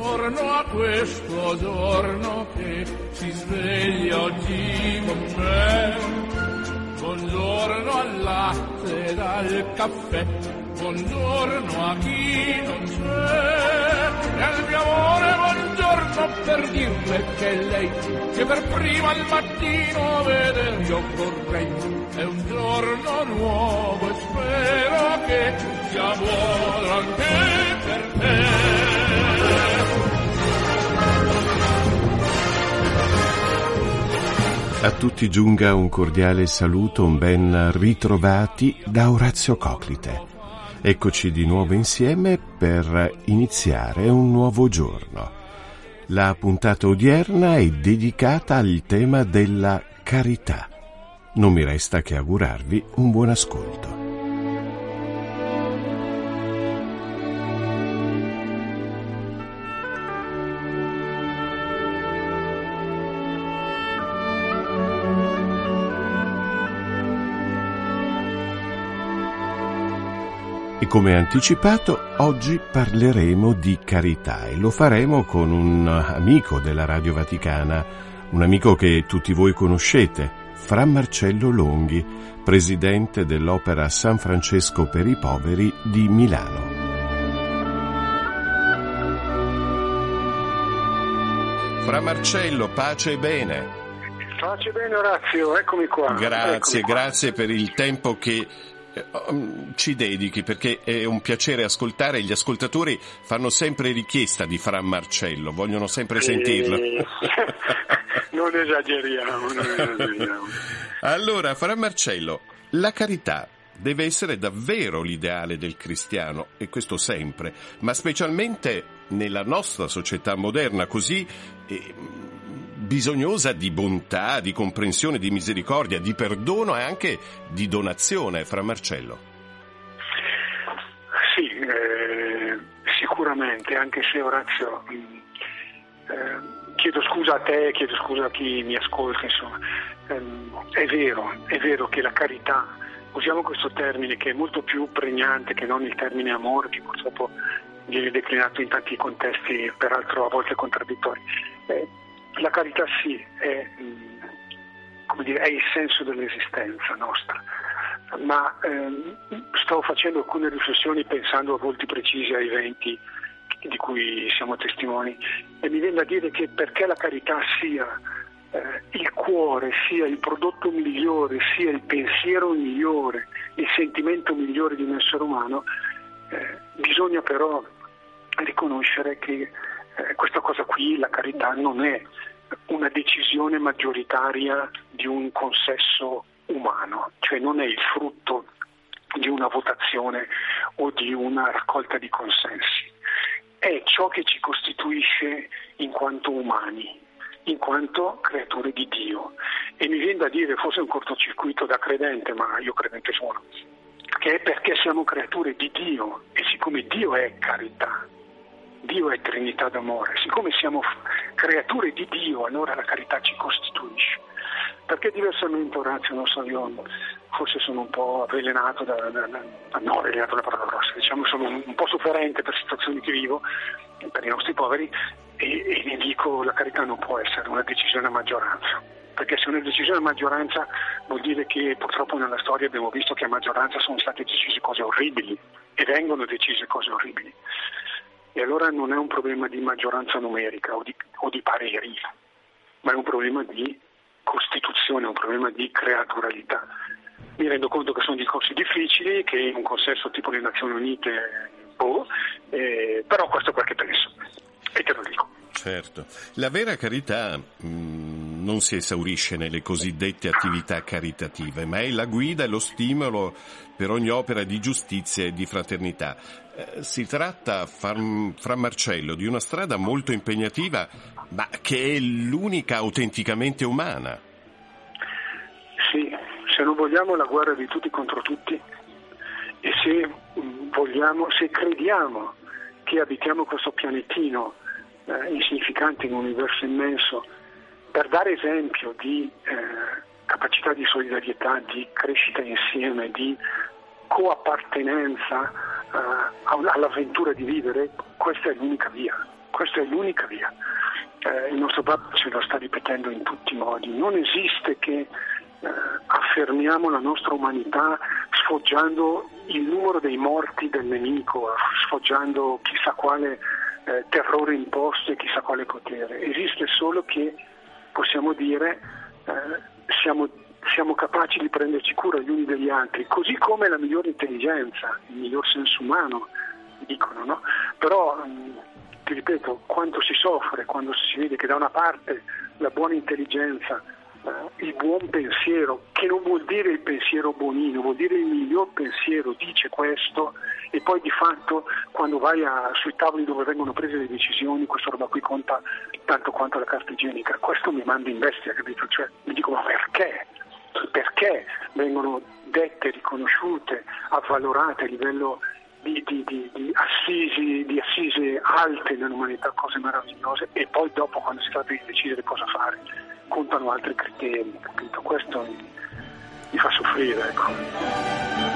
buongiorno a questo giorno che si sveglia oggi con me. Buongiorno al latte ed al caffè, buongiorno a chi non c'è. E al mio amore buongiorno per dirle che lei, che per prima al mattino veder io vorrei. È un giorno nuovo e spero che sia buono anche per te. A tutti giunga un cordiale saluto, un ben ritrovati da Orazio Coclite. Eccoci di nuovo insieme per iniziare un nuovo giorno. La puntata odierna è dedicata al tema della carità. Non mi resta che augurarvi un buon ascolto. E come anticipato, oggi parleremo di carità e lo faremo con un amico della Radio Vaticana, un amico che tutti voi conoscete, Fra Marcello Longhi, presidente dell'Opera San Francesco per i Poveri di Milano. Fra Marcello, pace e bene. Pace e bene Orazio, eccomi qua. Grazie per il tempo che ci dedichi, perché è un piacere ascoltare. Gli ascoltatori fanno sempre richiesta di Fra Marcello, vogliono sempre sentirlo. Non esageriamo. Allora, Fra Marcello, la carità deve essere davvero l'ideale del cristiano, e questo sempre, ma specialmente nella nostra società moderna così bisognosa di bontà, di comprensione, di misericordia, di perdono e anche di donazione, Fra Marcello. Sì, sicuramente, anche se Orazio, chiedo scusa a te, chiedo scusa a chi mi ascolta, insomma, è vero che la carità, usiamo questo termine che è molto più pregnante che non il termine amore, che purtroppo viene declinato in tanti contesti, peraltro a volte contraddittori. La carità sì, è il senso dell'esistenza nostra, ma sto facendo alcune riflessioni pensando a volti precisi, a eventi di cui siamo testimoni, e mi viene da dire che perché la carità sia il cuore, sia il prodotto migliore, sia il pensiero migliore, il sentimento migliore di un essere umano, bisogna però riconoscere che questa cosa qui, la carità, non è una decisione maggioritaria di un consesso umano, cioè non è il frutto di una votazione o di una raccolta di consensi, è ciò che ci costituisce in quanto umani, in quanto creature di Dio. E mi viene da dire, forse è un cortocircuito da credente, ma io credente sono, che è perché siamo creature di Dio, e siccome Dio è carità, Dio è Trinità d'amore, siccome siamo creature di Dio, allora la carità ci costituisce. Perché diversamente, Orazio, non so, io forse sono un po' avvelenato no, avvelenato è una parola grossa, diciamo, sono un po' sofferente per situazioni che vivo, per i nostri poveri, e ne dico, la carità non può essere una decisione a maggioranza, perché se è una decisione a maggioranza vuol dire che purtroppo nella storia abbiamo visto che a maggioranza sono state decise cose orribili e vengono decise cose orribili. E allora non è un problema di maggioranza numerica o di pareri, ma è un problema di costituzione, è un problema di creaturalità. Mi rendo conto che sono discorsi difficili, che in un consesso tipo le Nazioni Unite, però questo è quel che penso, e te lo dico. Certo, la vera carità non si esaurisce nelle cosiddette attività caritative, ma è la guida e lo stimolo per ogni opera di giustizia e di fraternità. Si tratta, Fra Marcello, di una strada molto impegnativa, ma che è l'unica autenticamente umana. Sì, se non vogliamo la guerra di tutti contro tutti, e se crediamo che abitiamo questo pianetino insignificante in un universo immenso, per dare esempio di capacità di solidarietà, di crescita insieme, di coappartenenza all'avventura di vivere, questa è l'unica via. Questa è l'unica via. Il nostro Papa ce lo sta ripetendo in tutti i modi. Non esiste che affermiamo la nostra umanità sfoggiando il numero dei morti del nemico, sfoggiando chissà quale terrore imposto e chissà quale potere. Esiste solo che possiamo dire siamo capaci di prenderci cura gli uni degli altri, così come la migliore intelligenza, il miglior senso umano, dicono, no? Però ti ripeto, quanto si soffre quando si vede che da una parte la buona intelligenza, il buon pensiero, che non vuol dire il pensiero buonino, vuol dire il miglior pensiero, dice questo, e poi di fatto quando vai sui tavoli dove vengono prese le decisioni, questa roba qui conta tanto quanto la carta igienica. Questo mi manda in bestia, capito? Cioè, mi dico, ma perché? Perché vengono dette, riconosciute, avvalorate a livello di assise alte nell'umanità, cose meravigliose, e poi dopo, quando si tratta di decidere cosa fare, contano altri criteri, capito? Questo mi fa soffrire, ecco.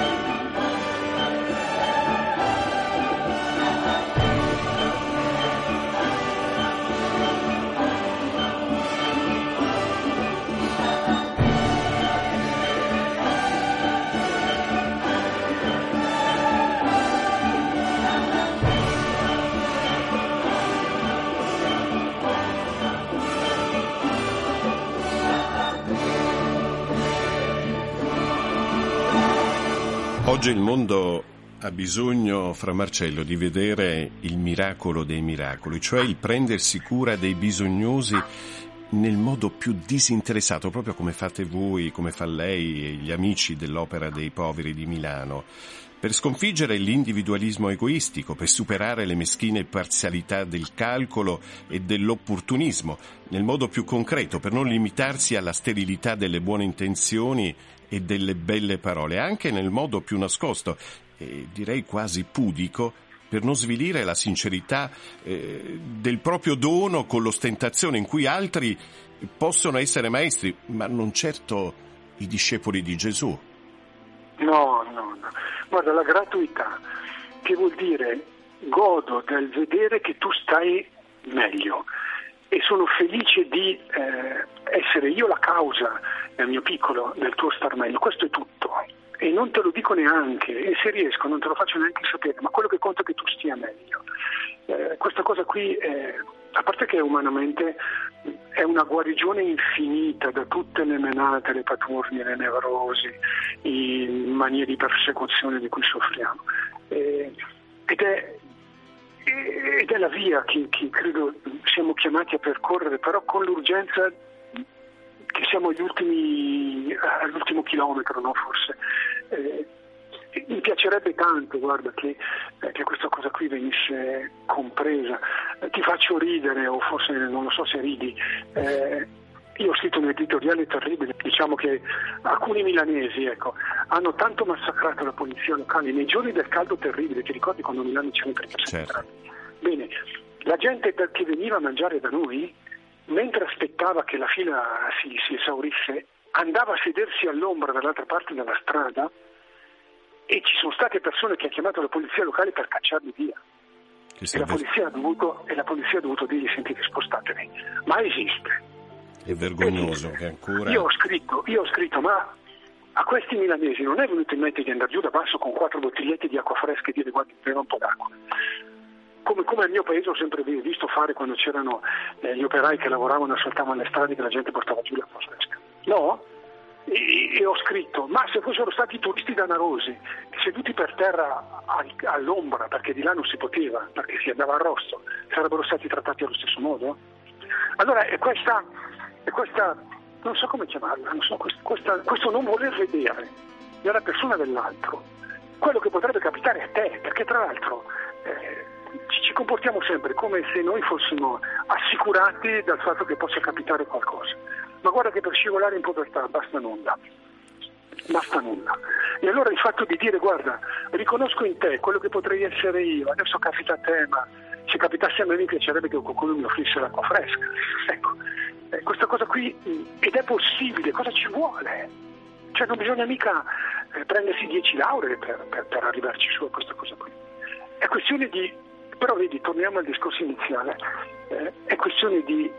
Oggi il mondo ha bisogno, Fra Marcello, di vedere il miracolo dei miracoli, cioè il prendersi cura dei bisognosi nel modo più disinteressato, proprio come fate voi, come fa lei e gli amici dell'Opera dei Poveri di Milano, per sconfiggere l'individualismo egoistico, per superare le meschine parzialità del calcolo e dell'opportunismo, nel modo più concreto, per non limitarsi alla sterilità delle buone intenzioni e delle belle parole, anche nel modo più nascosto e direi quasi pudico, per non svilire la sincerità del proprio dono con l'ostentazione in cui altri possono essere maestri, ma non certo i discepoli di Gesù. No. Guarda, la gratuità, che vuol dire godo del vedere che tu stai meglio e sono felice di essere io la causa nel mio piccolo del tuo star meglio. Questo è tutto, e non te lo dico neanche, e se riesco non te lo faccio neanche sapere, ma quello che conta è che tu stia meglio. Questa cosa qui, a parte che umanamente è una guarigione infinita da tutte le menate, le paturnie, le nevrosi, i manie di persecuzione di cui soffriamo, ed è la via che credo siamo chiamati a percorrere, però con l'urgenza che siamo all'ultimo chilometro, no? Forse. Mi piacerebbe tanto, guarda, che questa cosa qui venisse compresa. Ti faccio ridere, o forse non lo so se ridi. Io ho scritto un editoriale terribile, diciamo che alcuni milanesi, ecco, hanno tanto massacrato la polizia locale nei giorni del caldo terribile. Ti ricordi quando Milano c'erano 37 gradi? Bene, la gente che veniva a mangiare da noi, mentre aspettava che la fila si esaurisse, andava a sedersi all'ombra dall'altra parte della strada, e ci sono state persone che hanno chiamato la polizia locale per cacciarli via. E la polizia ha dovuto dirgli: sentite, spostatevi. Ma esiste. È vergognoso che ancora... Io ho scritto, ma a questi milanesi non è venuto in mente di andare giù da basso con 4 bottigliette di acqua fresca e dire: guardi, prendo un po' d'acqua. Come al mio paese ho sempre visto fare quando c'erano gli operai che lavoravano e asfaltavano le strade, che la gente portava giù l'acqua fresca. No? E ho scritto: ma se fossero stati i turisti danarosi seduti per terra all'ombra, perché di là non si poteva, perché si andava a rosso, sarebbero stati trattati allo stesso modo? Allora è questa non so come chiamarla, questo non voler vedere nella persona dell'altro quello che potrebbe capitare a te, perché tra l'altro ci comportiamo sempre come se noi fossimo assicurati dal fatto che possa capitare qualcosa. Ma guarda che per scivolare in povertà basta nulla. E allora il fatto di dire: guarda, riconosco in te quello che potrei essere io, adesso capita a te, ma se capitasse a me mi piacerebbe che qualcuno mi offrisse l'acqua fresca. Ecco, questa cosa qui, ed è possibile, cosa ci vuole? Cioè non bisogna mica prendersi 10 lauree per arrivarci su a questa cosa qui. È questione di Però vedi, torniamo al discorso iniziale, è questione di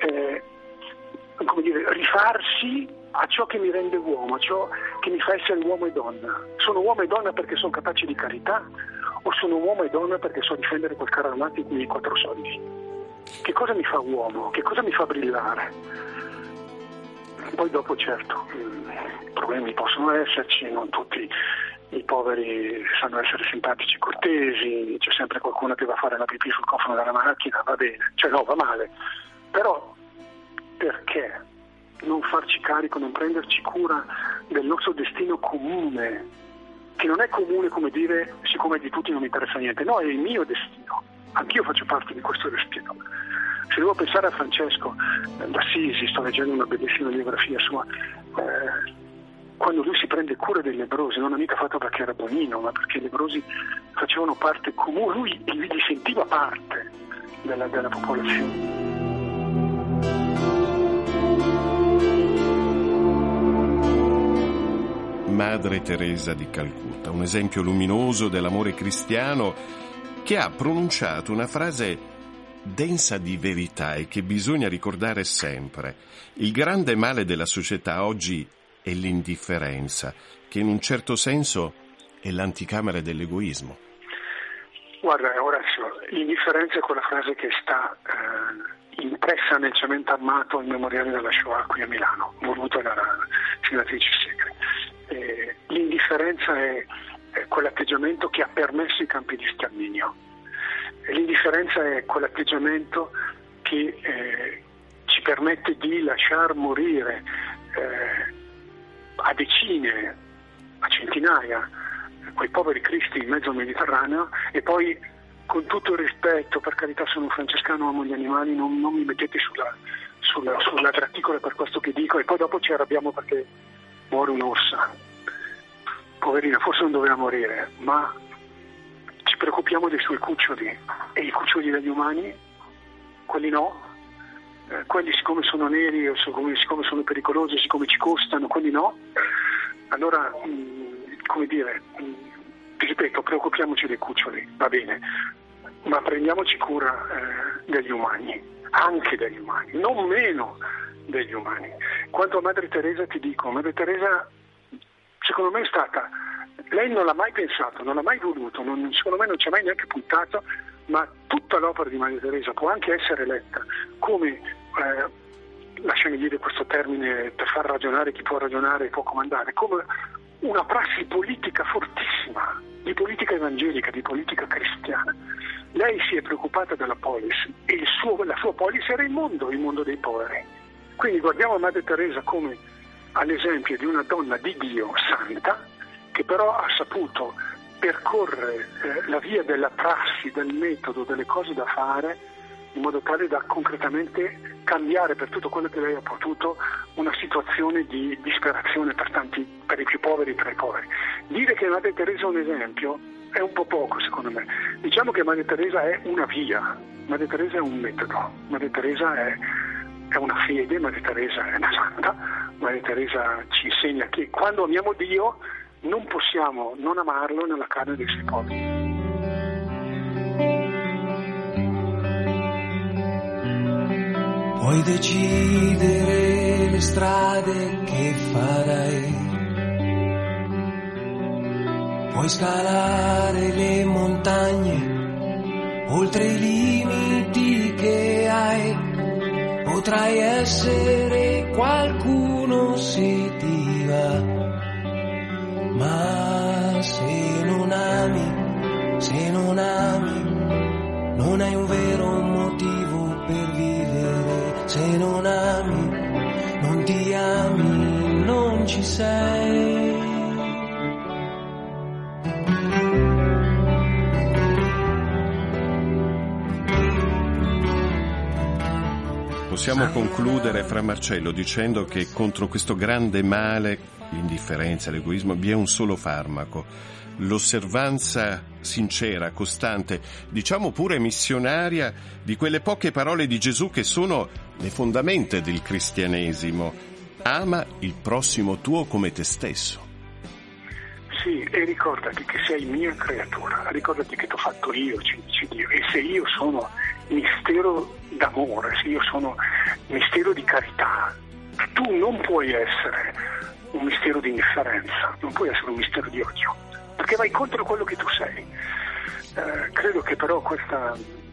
rifarsi a ciò che mi rende uomo, a ciò che mi fa essere uomo e donna. Sono uomo e donna perché sono capace di carità, o sono uomo e donna perché so difendere quel carro armato in 4 soldi? Che cosa mi fa uomo? Che cosa mi fa brillare? Poi dopo, certo, problemi possono esserci, non tutti i poveri sanno essere simpatici e cortesi, c'è sempre qualcuno che va a fare la pipì sul cofano della macchina, va bene, cioè no, va male, però perché non farci carico, non prenderci cura del nostro destino comune, che non è comune come dire siccome è di tutti non mi interessa niente, no, è il mio destino, anch'io faccio parte di questo destino. Se devo pensare a Francesco d'Assisi, sto leggendo una bellissima biografia sua, quando lui si prende cura dei lebbrosi, non ha mica fatto perché era bonino, ma perché i lebbrosi facevano parte comune, lui li sentiva parte della popolazione. Madre Teresa di Calcutta, un esempio luminoso dell'amore cristiano, che ha pronunciato una frase densa di verità e che bisogna ricordare sempre. Il grande male della società oggi è l'indifferenza, che in un certo senso è l'anticamera dell'egoismo. Guarda, Orazio, l'indifferenza è quella frase che sta impressa nel cemento armato al memoriale della Shoah qui a Milano, voluta dalla senatrice Segre. L'indifferenza è quell'atteggiamento che ha permesso i campi di sterminio. L'indifferenza è quell'atteggiamento che ci permette di lasciar morire a decine, a centinaia, quei poveri cristi in mezzo al Mediterraneo, e poi, con tutto il rispetto, per carità sono francescano, amo gli animali, non mi mettete sulla graticola per questo che dico, e poi dopo ci arrabbiamo perché muore un'orsa. Poverina, forse non doveva morire, ma ci preoccupiamo dei suoi cuccioli, e i cuccioli degli umani, quelli no, quelli siccome sono neri, o siccome sono pericolosi, siccome ci costano, quelli no. Allora, ti ripeto, preoccupiamoci dei cuccioli, va bene, ma prendiamoci cura degli umani, anche degli umani, non meno degli umani. Quanto a Madre Teresa ti dico, Madre Teresa secondo me è stata, lei non l'ha mai pensato, non l'ha mai voluto, secondo me non ci ha mai neanche puntato, ma tutta l'opera di Madre Teresa può anche essere letta come, lasciami dire questo termine per far ragionare chi può ragionare e può comandare, come una prassi politica fortissima, di politica evangelica, di politica cristiana. Lei si è preoccupata della polis, e la sua polis era il mondo dei poveri. Quindi guardiamo Madre Teresa come all'esempio di una donna di Dio santa, che però ha saputo percorrere la via della prassi, del metodo, delle cose da fare, in modo tale da concretamente cambiare per tutto quello che lei ha potuto una situazione di disperazione per i più poveri, tra i poveri. Dire che Madre Teresa è un esempio è un po' poco, secondo me. Diciamo che Madre Teresa è una via, Madre Teresa è un metodo, Madre Teresa è una fede, Madre Teresa è una santa, Madre Teresa ci insegna che quando amiamo Dio non possiamo non amarlo nella carne dei suoi poveri. Puoi decidere le strade che farai, puoi scalare le montagne oltre i limiti che hai, potrai essere qualcuno se ti va, ma se non ami, non hai un vero motivo per vivere. Se non ami, non ti ami, non ci sei. Possiamo concludere, Fra Marcello, dicendo che contro questo grande male, l'indifferenza, l'egoismo, vi è un solo farmaco: l'osservanza sincera, costante, diciamo pure missionaria, di quelle poche parole di Gesù che sono le fondamenta del cristianesimo. Ama il prossimo tuo come te stesso. Sì, e ricordati che sei mia creatura, ricordati che ti ho fatto io, ci dice Dio, e se io sono mistero d'amore, se io sono mistero di carità, tu non puoi essere un mistero di indifferenza, non puoi essere un mistero di odio, perché vai contro quello che tu sei. Credo che però questa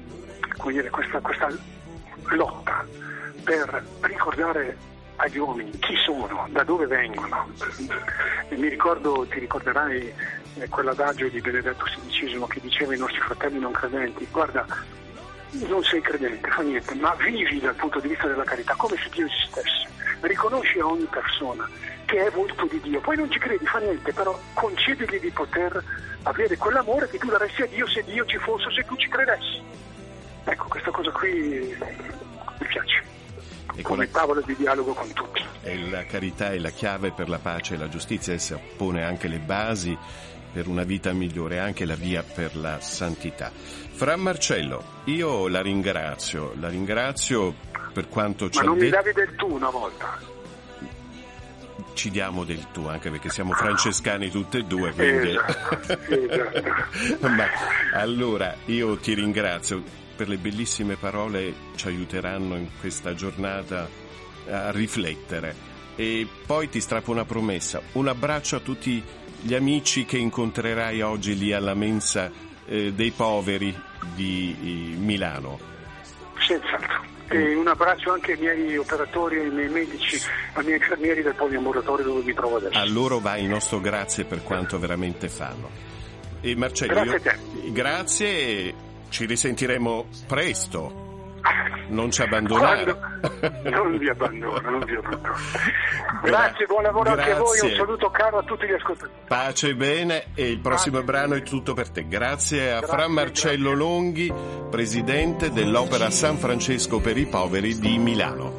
lotta per ricordare agli uomini chi sono, da dove vengono. Ti ricorderai quell'adagio di Benedetto XVI che diceva ai nostri fratelli non credenti: guarda, non sei credente, fa niente, ma vivi dal punto di vista della carità come se Dio esistesse, riconosci a ogni persona che è volto di Dio, poi non ci credi, fa niente, però concedili di poter avere quell'amore che tu daresti a Dio se Dio ci fosse, se tu ci credessi. Ecco, questa cosa qui mi piace, come tavola di dialogo con tutti. E la carità è la chiave per la pace e la giustizia, essa pone anche le basi per una vita migliore, anche la via per la santità. Fra Marcello, io la ringrazio per quanto ci ha detto. Ma non mi davi del tu una volta? Ci diamo del tu, anche perché siamo francescani tutte e due, quindi... Esatto. Ma allora io ti ringrazio per le bellissime parole, ci aiuteranno in questa giornata a riflettere. E poi ti strappo una promessa: un abbraccio a tutti gli amici che incontrerai oggi lì alla mensa dei poveri di Milano. Senz'altro. E un abbraccio anche ai miei operatori, ai miei medici, ai miei infermieri del poliambulatorio dove mi trovo adesso. A loro va il nostro grazie per quanto veramente fanno. E Marcello, grazie a te. Grazie, e ci risentiremo presto. Non ci abbandonare. Non vi abbandono. Grazie, buon lavoro. Grazie. Anche a voi, un saluto caro a tutti gli ascoltatori. Pace e bene, e il prossimo brano è tutto per te. Grazie a Fra Marcello Longhi, presidente dell'Opera San Francesco per i Poveri di Milano.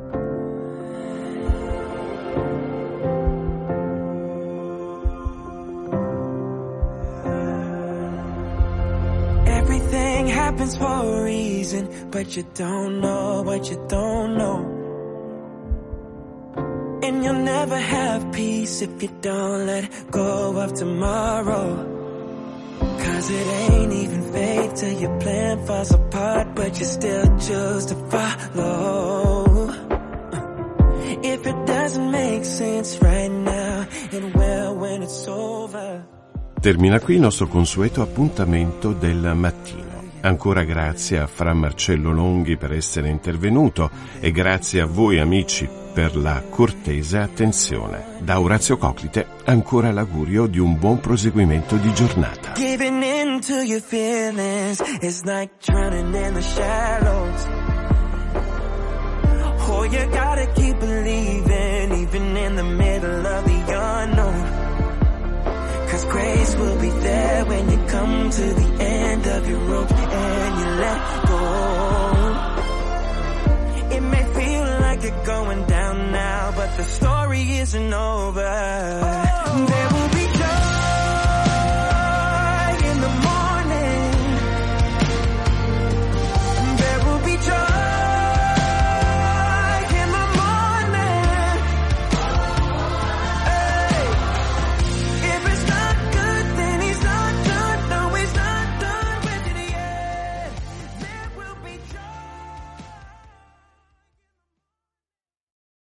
Happens for a reason, but you don't know what you don't know. And you'll never have peace if you don't let go of tomorrow. 'Cause it ain't even fate till your plan falls apart, but you still choose to follow. If it doesn't make sense right now, it will when it's over. Termina qui il nostro consueto appuntamento del mattino. Ancora grazie a Fra Marcello Longhi per essere intervenuto e grazie a voi amici per la cortese attenzione. Da Orazio Coclite ancora l'augurio di un buon proseguimento di giornata. Giving in to your feelings is like drowning in the shallows. Oh, you gotta keep believing even in the middle of the unknown. 'Cause grace will be there when you come to the end of your rope and you let go. It may feel like you're going down now, but the story isn't over.